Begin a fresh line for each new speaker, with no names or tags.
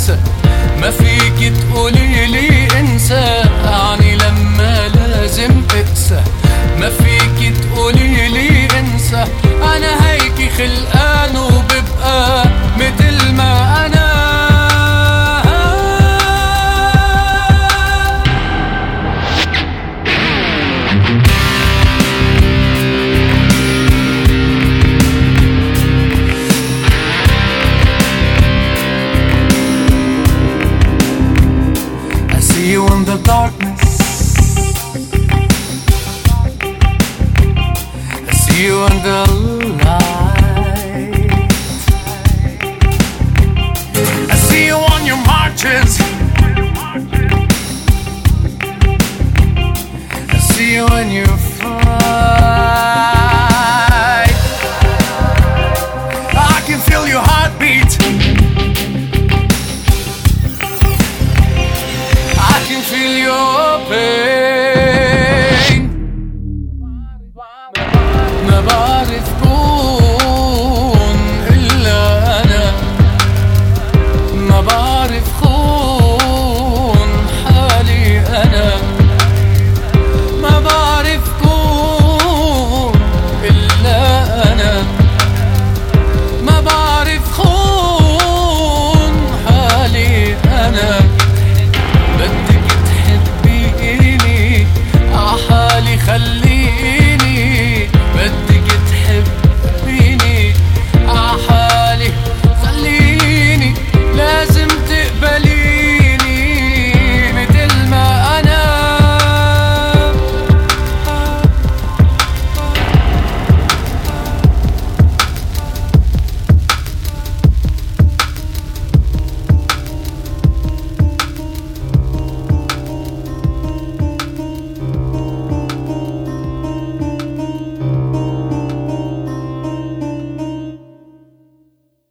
تنسى، ما فيك تقولي لي انسى، يعني لما لازم اقسى. ما فيك تقولي لي انسى، انا هيك خلقان وببقى متل ما انا. See you in the darkness, I see you in the light, I see you on your marches, I see you when you fight. I can feel your heartbeat, I can feel your pain.